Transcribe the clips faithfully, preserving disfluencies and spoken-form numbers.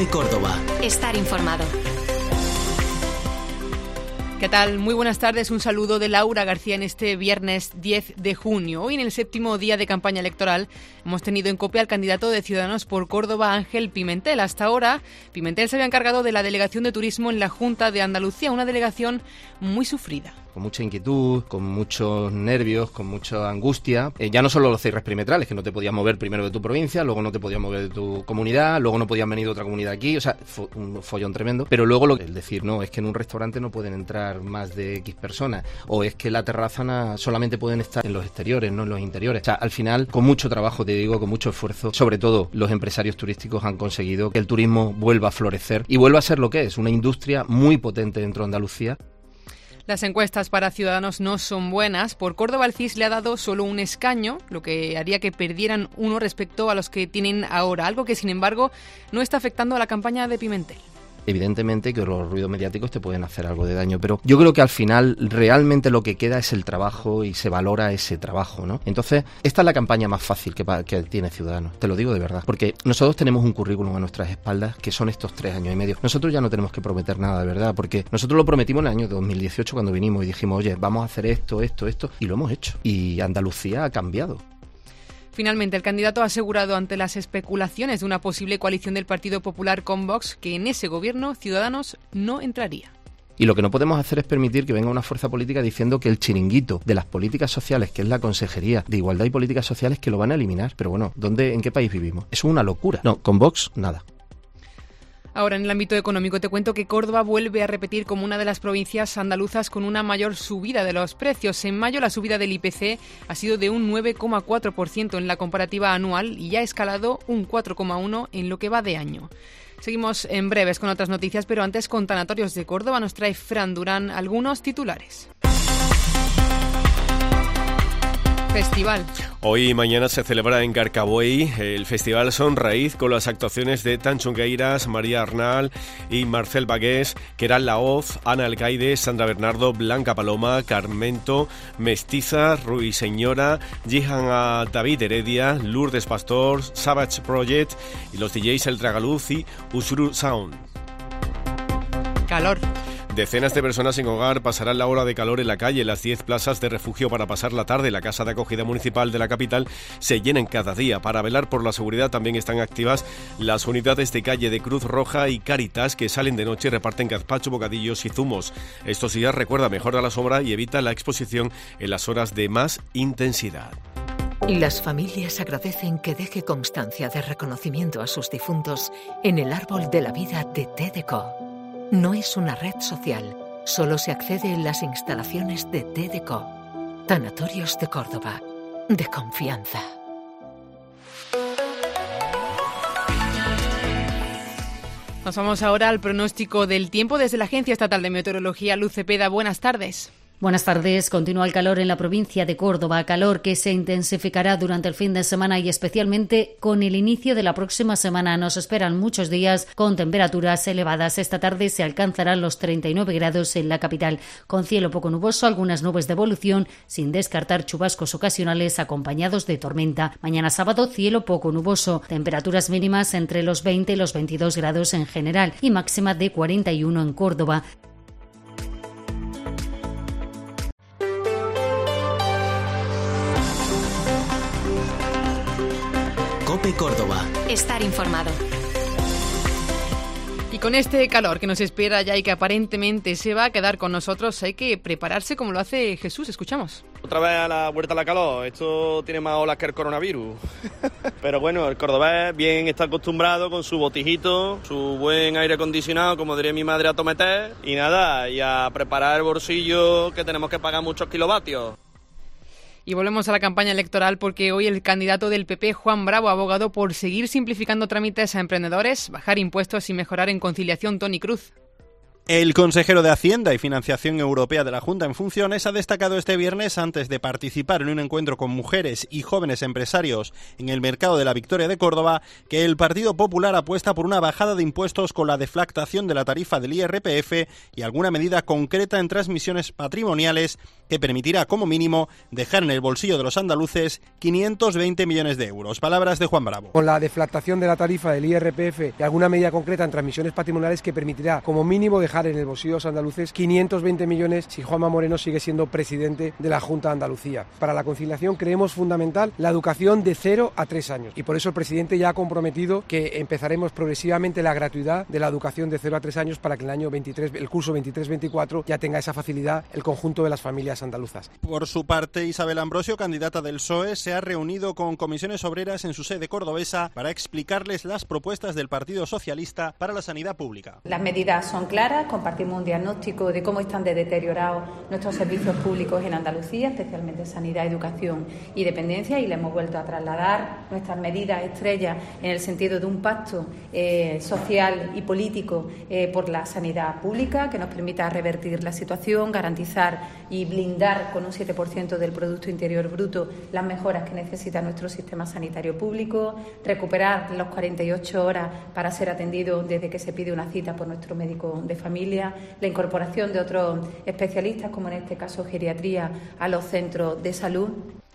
COPE Córdoba. Estar informado. ¿Qué tal? Muy buenas tardes. Un saludo de Laura García en este viernes diez de junio. Hoy, en el séptimo día de campaña electoral, hemos tenido en COPE al candidato de Ciudadanos por Córdoba, Ángel Pimentel. Hasta ahora, Pimentel se había encargado de la delegación de turismo en la Junta de Andalucía, una delegación muy sufrida. Con mucha inquietud, con muchos nervios, con mucha angustia. Eh, ya no solo los cierres perimetrales, que no te podías mover primero de tu provincia, luego no te podías mover de tu comunidad, luego no podían venir de otra comunidad aquí, o sea, fue un follón tremendo. Pero luego lo, el decir, no, es que en un restaurante no pueden entrar más de X personas, o es que la terraza solamente pueden estar en los exteriores, no en los interiores. O sea, al final, con mucho trabajo, te digo, con mucho esfuerzo, sobre todo los empresarios turísticos han conseguido que el turismo vuelva a florecer y vuelva a ser lo que es, una industria muy potente dentro de Andalucía. Las encuestas para Ciudadanos no son buenas. Por Córdoba, el C I S le ha dado solo un escaño, lo que haría que perdieran uno respecto a los que tienen ahora, algo que, sin embargo, no está afectando a la campaña de Pimentel. Evidentemente que los ruidos mediáticos te pueden hacer algo de daño, pero yo creo que al final realmente lo que queda es el trabajo y se valora ese trabajo, ¿no? Entonces, esta es la campaña más fácil que, que tiene Ciudadanos, te lo digo de verdad, porque nosotros tenemos un currículum a nuestras espaldas que son estos tres años y medio. Nosotros ya no tenemos que prometer nada, de verdad, porque nosotros lo prometimos en el año dos mil dieciocho cuando vinimos y dijimos, oye, vamos a hacer esto, esto, esto, y lo hemos hecho. Y Andalucía ha cambiado. Finalmente, el candidato ha asegurado ante las especulaciones de una posible coalición del Partido Popular con Vox que en ese gobierno Ciudadanos no entraría. Y lo que no podemos hacer es permitir que venga una fuerza política diciendo que el chiringuito de las políticas sociales, que es la Consejería de Igualdad y Políticas Sociales, que lo van a eliminar. Pero bueno, ¿dónde, en qué país vivimos? Es una locura. No, con Vox, nada. Ahora, en el ámbito económico, te cuento que Córdoba vuelve a repetir como una de las provincias andaluzas con una mayor subida de los precios. En mayo, la subida del I P C ha sido de un nueve coma cuatro por ciento en la comparativa anual y ya ha escalado un cuatro coma uno por ciento en lo que va de año. Seguimos en breves con otras noticias, pero antes, con Tanatorios de Córdoba, nos trae Fran Durán algunos titulares. Festival. Hoy y mañana se celebra en Garcabuey el Festival Son Raíz con las actuaciones de Tanchungueiras, María Arnal y Marcel Bagués, Keral Laoz, Ana Alcaide, Sandra Bernardo, Blanca Paloma, Carmento, Mestiza, Ruiseñora, Jihan David Heredia, Lourdes Pastor, Savage Project y los D Js El Tragaluz y Usuru Sound. Calor. Decenas de personas sin hogar pasarán la hora de calor en la calle. Las diez plazas de refugio para pasar la tarde, la Casa de Acogida Municipal de la capital, se llenan cada día. Para velar por la seguridad también están activas las unidades de calle de Cruz Roja y Cáritas, que salen de noche y reparten gazpacho, bocadillos y zumos. Estos días, recuerda, mejora la sombra y evita la exposición en las horas de más intensidad. Las familias agradecen que deje constancia de reconocimiento a sus difuntos en el árbol de la vida de T D C O. No es una red social, solo se accede en las instalaciones de T D C O. Tanatorios de Córdoba, de confianza. Nos vamos ahora al pronóstico del tiempo desde la Agencia Estatal de Meteorología, Luz Cepeda. Buenas tardes. Buenas tardes. Continúa el calor en la provincia de Córdoba, calor que se intensificará durante el fin de semana y especialmente con el inicio de la próxima semana. Nos esperan muchos días con temperaturas elevadas. Esta tarde se alcanzarán los treinta y nueve grados en la capital, con cielo poco nuboso, algunas nubes de evolución, sin descartar chubascos ocasionales acompañados de tormenta. Mañana sábado, cielo poco nuboso, temperaturas mínimas entre los veinte y los veintidós grados en general y máxima de cuarenta y uno en Córdoba. COPE Córdoba. Estar informado. Y con este calor que nos espera ya y que aparentemente se va a quedar con nosotros, hay que prepararse como lo hace Jesús. Escuchamos. Otra vez a la vuelta a la calor. Esto tiene más olas que el coronavirus. Pero bueno, el cordobés bien está acostumbrado con su botijito, su buen aire acondicionado, como diría mi madre, a tometer. Y nada, y a preparar el bolsillo, que tenemos que pagar muchos kilovatios. Y volvemos a la campaña electoral porque hoy el candidato del P P, Juan Bravo, ha abogado por seguir simplificando trámites a emprendedores, bajar impuestos y mejorar en conciliación. Toni Cruz. El consejero de Hacienda y Financiación Europea de la Junta en funciones ha destacado este viernes, antes de participar en un encuentro con mujeres y jóvenes empresarios en el mercado de la Victoria de Córdoba, que el Partido Popular apuesta por una bajada de impuestos con la deflactación de la tarifa del I R P F y alguna medida concreta en transmisiones patrimoniales que permitirá como mínimo dejar en el bolsillo de los andaluces quinientos veinte millones de euros. Palabras de Juan Bravo. Con la deflactación de la tarifa del I R P F y alguna medida concreta en transmisiones patrimoniales que permitirá como mínimo dejar en el bolsillo de los andaluces quinientos veinte millones si Juanma Moreno sigue siendo presidente de la Junta de Andalucía. Para la conciliación creemos fundamental la educación de cero a tres años y por eso el presidente ya ha comprometido que empezaremos progresivamente la gratuidad de la educación de cero a tres años para que en el año veintitrés, el curso veintitrés veinticuatro ya tenga esa facilidad el conjunto de las familias andaluzas. Por su parte, Isabel Ambrosio, candidata del P S O E, se ha reunido con comisiones obreras en su sede cordobesa para explicarles las propuestas del Partido Socialista para la sanidad pública. Las medidas son claras, compartimos un diagnóstico de cómo están de deteriorados nuestros servicios públicos en Andalucía, especialmente sanidad, educación y dependencia, y le hemos vuelto a trasladar nuestras medidas estrellas en el sentido de un pacto eh, social y político eh, por la sanidad pública que nos permita revertir la situación, garantizar y blindar con un siete por ciento del Producto Interior Bruto las mejoras que necesita nuestro sistema sanitario público, recuperar las cuarenta y ocho horas para ser atendido desde que se pide una cita por nuestro médico de familia, la incorporación de otros especialistas, como en este caso geriatría, a los centros de salud.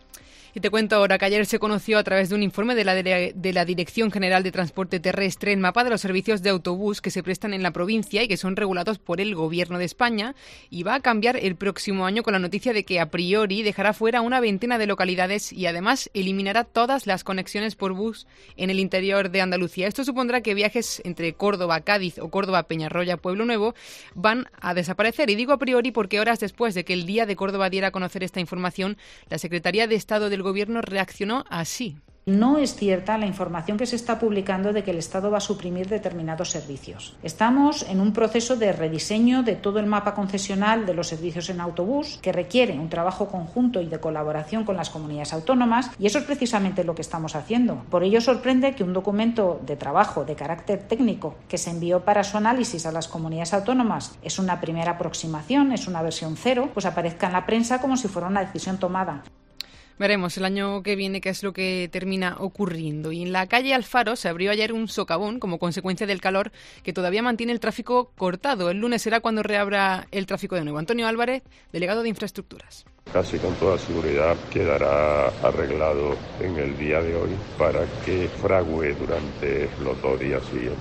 Y te cuento ahora que ayer se conoció a través de un informe de la, de la Dirección General de Transporte Terrestre el mapa de los servicios de autobús que se prestan en la provincia y que son regulados por el Gobierno de España, y va a cambiar el próximo año con la noticia de que a priori dejará fuera una veintena de localidades y además eliminará todas las conexiones por bus en el interior de Andalucía. Esto supondrá que viajes entre Córdoba, Cádiz o Córdoba, Peñarroya, Pueblo Nuevo van a desaparecer. Y digo a priori porque horas después de que el Día de Córdoba diera a conocer esta información, la Secretaría de Estado del Gobierno reaccionó así. No es cierta la información que se está publicando de que el Estado va a suprimir determinados servicios. Estamos en un proceso de rediseño de todo el mapa concesional de los servicios en autobús, que requiere un trabajo conjunto y de colaboración con las comunidades autónomas, y eso es precisamente lo que estamos haciendo. Por ello sorprende que un documento de trabajo de carácter técnico que se envió para su análisis a las comunidades autónomas, es una primera aproximación, es una versión cero, pues aparezca en la prensa como si fuera una decisión tomada. Veremos el año que viene qué es lo que termina ocurriendo. Y en la calle Alfaro se abrió ayer un socavón como consecuencia del calor que todavía mantiene el tráfico cortado. El lunes será cuando reabra el tráfico de nuevo. Antonio Álvarez, delegado de Infraestructuras. Casi con toda seguridad quedará arreglado en el día de hoy para que fragüe durante los dos días siguientes.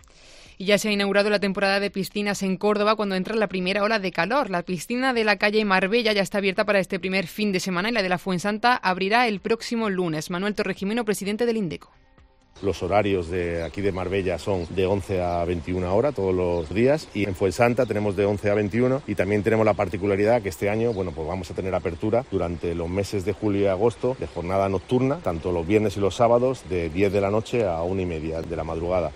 Y ya se ha inaugurado la temporada de piscinas en Córdoba cuando entra la primera ola de calor. La piscina de la calle Marbella ya está abierta para este primer fin de semana y la de la Fuensanta abrirá el próximo lunes. Manuel Torrejimeno, presidente del INDECO. Los horarios de aquí de Marbella son de once a veintiuna horas todos los días, y en Fuensanta tenemos de once a veintiuno, y también tenemos la particularidad que este año, bueno, pues vamos a tener apertura durante los meses de julio y agosto de jornada nocturna, tanto los viernes y los sábados de diez de la noche a una y media de la madrugada.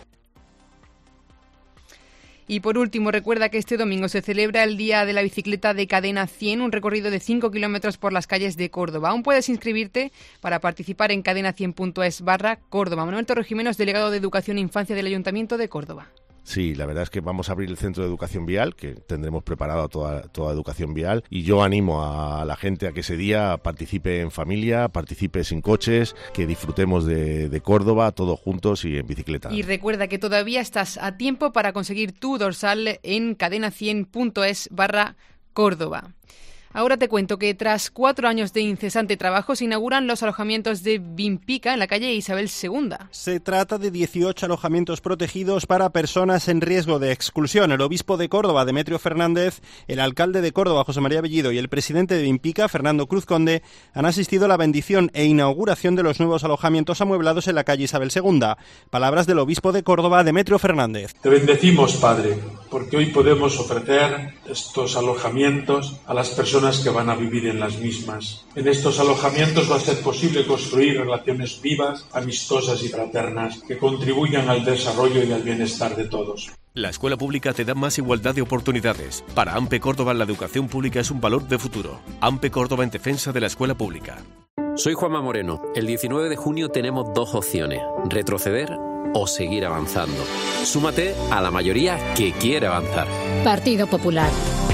Y por último, recuerda que este domingo se celebra el Día de la Bicicleta de Cadena cien, un recorrido de cinco kilómetros por las calles de Córdoba. Aún puedes inscribirte para participar en cadena cien punto es barra Córdoba. Manuel Torrejimeno, delegado de Educación e Infancia del Ayuntamiento de Córdoba. Sí, la verdad es que vamos a abrir el centro de educación vial, que tendremos preparado toda, toda educación vial, y yo animo a la gente a que ese día participe en familia, participe sin coches, que disfrutemos de, de Córdoba todos juntos y en bicicleta. Y recuerda que todavía estás a tiempo para conseguir tu dorsal en cadena cien punto es barra Córdoba. Ahora te cuento que tras cuatro años de incesante trabajo se inauguran los alojamientos de Vimpica en la calle Isabel segunda. Se trata de dieciocho alojamientos protegidos para personas en riesgo de exclusión. El obispo de Córdoba, Demetrio Fernández, el alcalde de Córdoba, José María Bellido, y el presidente de Vimpica, Fernando Cruz Conde, han asistido a la bendición e inauguración de los nuevos alojamientos amueblados en la calle Isabel segunda. Palabras del obispo de Córdoba, Demetrio Fernández. Te bendecimos, Padre, porque hoy podemos ofrecer estos alojamientos a las personas que van a vivir en las mismas. En estos alojamientos va a ser posible construir relaciones vivas, amistosas y fraternas que contribuyan al desarrollo y al bienestar de todos. La escuela pública te da más igualdad de oportunidades. Para AMPE Córdoba, la educación pública es un valor de futuro. AMPE Córdoba en defensa de la escuela pública. Soy Juanma Moreno. El diecinueve de junio tenemos dos opciones: retroceder o seguir avanzando. Súmate a la mayoría que quiere avanzar. Partido Popular.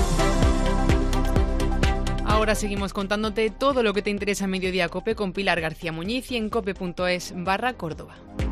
Ahora seguimos contándote todo lo que te interesa en Mediodía Cope con Pilar García Muñiz y en cope punto es barra Córdoba.